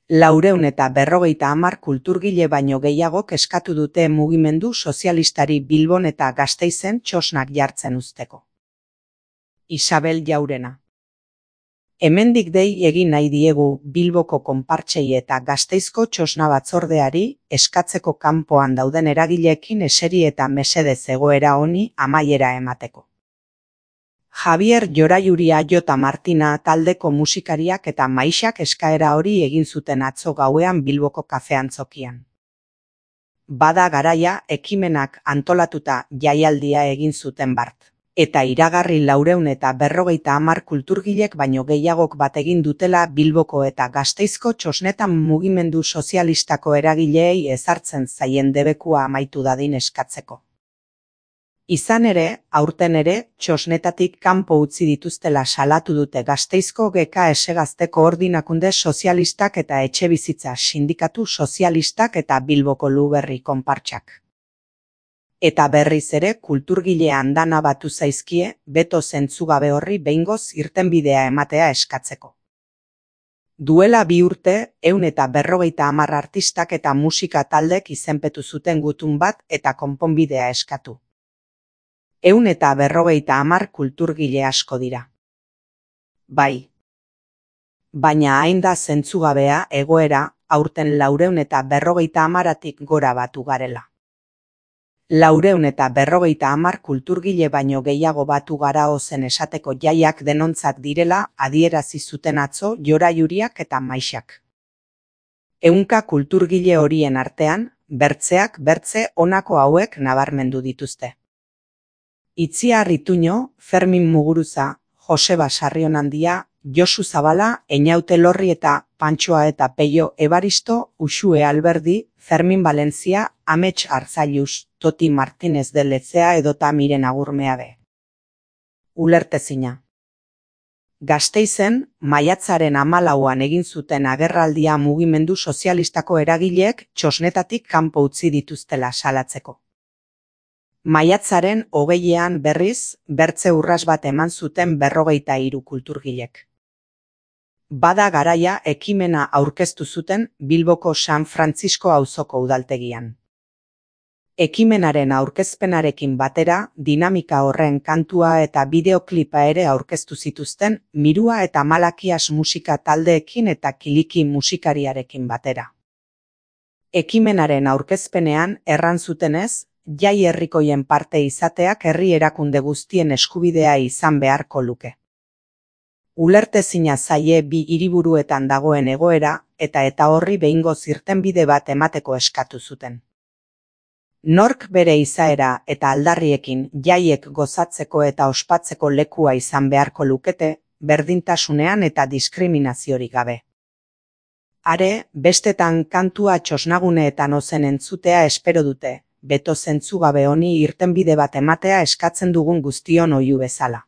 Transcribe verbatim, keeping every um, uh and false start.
Laurehun eta berrogeita hamar kulturgile baino gehiagok eskatu dute mugimendu sozialistari Bilbon eta Gasteizen txosnak jartzen uzteko. Isabel Jaurena. Hemendik dei egin nahi diegu Bilboko konpartsei eta Gasteizko txosna batzordeari eskatzeko kanpoan dauden eragileekin eseri eta mesedez egoera honi amaiera emateko. Javier Joraiuria Jota Martina taldeko musikariak eta maixak eskaera hori egin zuten atzo gauean Bilboko kafeantzokian. Bada garaia ekimenak antolatuta jaialdia egin zuten bart. Eta iragarri laurehun eta berrogeita hamar kulturgilek baino gehiagok bat egin dutela Bilboko eta Gasteizko txosnetan mugimendu sozialistako eragileei ezartzen zaien debekua amaitu dadin eskatzeko. Izan ere, aurten ere, txosnetatik kanpo utzi dituztela salatu dute Gasteizko G K S Gazte Koordinakunde Sozialistak eta Etxebizitza Sindikatu Sozialistak eta Bilboko Luberri konpartsak. Eta berriz ere kulturgilea andana batu zaizkie, beto zentzugabe horri behingoz irtenbidea ematea eskatzeko. Duela bi urte, ehun eta berrogeita hamar artistak eta musika taldek izenpetu zuten gutun bat eta konponbidea eskatu. Ehun eta berrogeita hamar kulturgile asko dira. Bai. Baina hain da zentzugabea egoera, aurten laurehun eta berrogeita hamaratik gora batu garela. Laurehun eta berrogeita hamar kulturgile baino gehiago batu gara ozen esateko jaiak denontzat direla adierazi zuten atzo Joraiuriak eta maixak. Ehunka kulturgile horien artean, bertzeak bertze honako hauek nabarmendu dituzte. Itziar Ituño, Fermin Muguruza, Joseba Sarrionandia, Josu Zabala, Eñaute Lorri eta Pantxoa eta Peio Ebaristo, Uxue Alberdi, Fermin Valencia, Amets Arzailuz, Toti Martínez de Lezea edota Miren Agurmeabe. Ulertezina. Gasteizen, maiatzaren hamalauan egin zuten agerraldia mugimendu sozialistako eragileek txosnetatik kanpo utzi dituztela salatzeko. Maiatzaren hogeian berriz, bertze urras bat eman zuten berrogeita hiru kulturgilek. Bada garaia ekimena aurkeztu zuten Bilboko San Frantzisko auzoko udaltegian. Ekimenaren aurkezpenarekin batera, dinamika horren kantua eta bideoklipa ere aurkeztu zituzten Mirua eta Malakias musika taldeekin eta Kiliki musikariarekin batera. Ekimenaren aurkezpenean erran zutenez, jai herrikoien parte izateak herri erakunde guztien eskubidea izan beharko luke. Ulertezina zaie bi hiriburuetan dagoen egoera eta eta horri behingoz irtenbide bat emateko eskatu zuten. Nork bere izaera eta aldarriekin jaiek gozatzeko eta ospatzeko lekua izan beharko lukete, berdintasunean eta diskriminaziorik gabe. Are, bestetan kantua txosnaguneetan ozen entzutea espero dute, beto zentzugabe honi irtenbide bat ematea eskatzen dugun guztion oihu bezala.